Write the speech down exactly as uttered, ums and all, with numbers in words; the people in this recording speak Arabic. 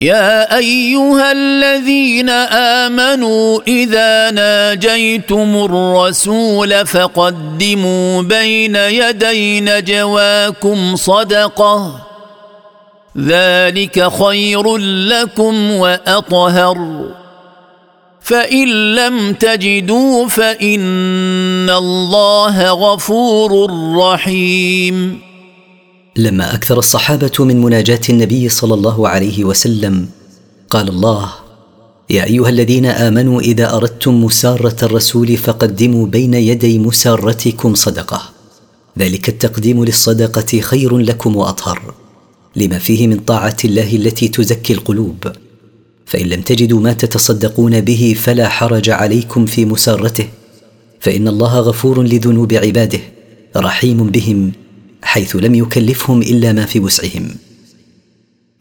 يا أيها الذين آمنوا إذا ناجيتم الرسول فقدموا بين يدي نجواكم صدقة ذلك خير لكم وأطهر فإن لم تجدوا فإن الله غفور رحيم. لما أكثر الصحابة من مناجاة النبي صلى الله عليه وسلم قال الله: يا أيها الذين آمنوا إذا أردتم مسارة الرسول فقدموا بين يدي مسارتكم صدقة ذلك التقديم للصدقة خير لكم وأطهر لما فيه من طاعة الله التي تزكي القلوب. فإن لم تجدوا ما تتصدقون به فلا حرج عليكم في مسارته فإن الله غفور لذنوب عباده رحيم بهم حيث لم يكلفهم إلا ما في وسعهم.